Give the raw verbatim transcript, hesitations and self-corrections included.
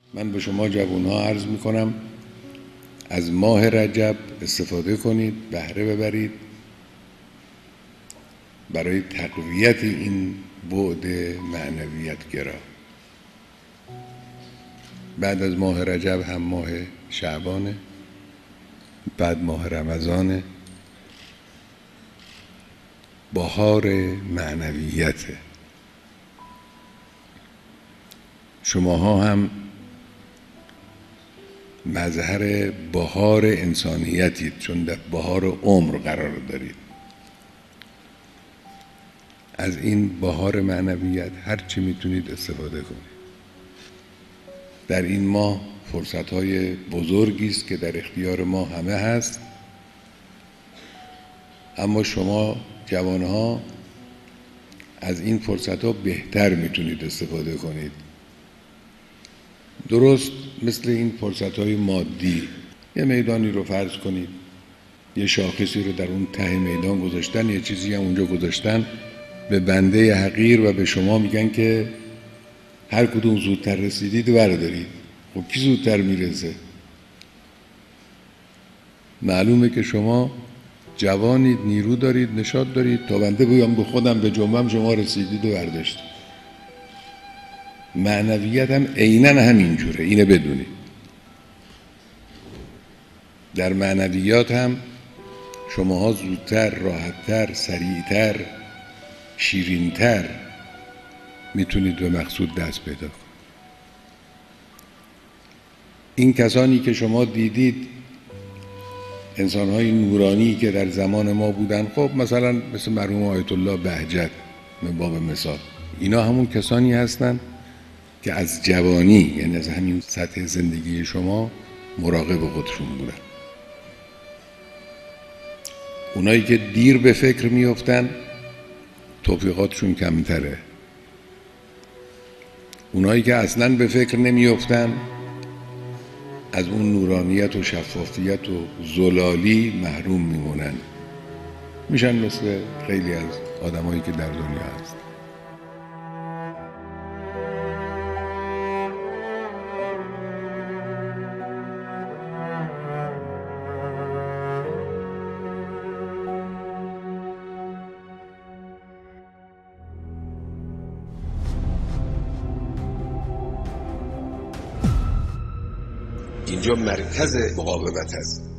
من به شما جوانها عرض میکنم از ماه رجب استفاده کنید، بهره ببرید برای تقویت این بعد معنویت گرا. بعد از ماه رجب هم ماه شعبانه، بعد ماه رمضانه، بهار معنویته. شماها هم مظهر بهار انسانیتید، چون در بهار عمر قرار دارید. از این بهار معنویت هر چی میتونید استفاده کنید. در این ماه فرصت‌های بزرگی است که در اختیار ما همه هست، اما شما جوانها از این فرصت‌ها بهتر میتونید استفاده کنید. درست مثل این فرصت‌های مادی، یه میدانی رو فرض کنید، یه شاخصی رو در اون ته میدان گذاشتن، یه چیزی هم اونجا گذاشتن، به بنده حقیر و به شما میگن که هر کدوم زودتر رسیدید بردارید. خب کی زودتر میرسه؟ معلومه که شما جوانید، نیرو دارید، نشاط دارید، تا بنده بگم به خودم به جنبم شما رسیدید و برداشتید. معنویت هم عیناً همینجوره، اینه بدونید. در معنویات هم شماها زودتر، راحتتر، سریعتر، شیرینتر میتونید به مقصود دست پیدا کنید. این کسانی که شما دیدید، انسان‌های نورانی که در زمان ما بودن، خب مثلا مثل مرحوم آیت الله بهجت من باب مثال، اینا همون کسانی هستن که از جوانی، یعنی از همین سطح زندگی شما، مراقب خودشون بودن. اونایی که دیر به فکر میافتن توفیقاتشون کمتره. اونایی که اصلاً به فکر نمیافتن از اون نورانیت و شفافیت و زلالی محروم میمونن، میشن مثل خیلی از آدمایی که در دنیا هست. اینجا مرکز مقاومت هست.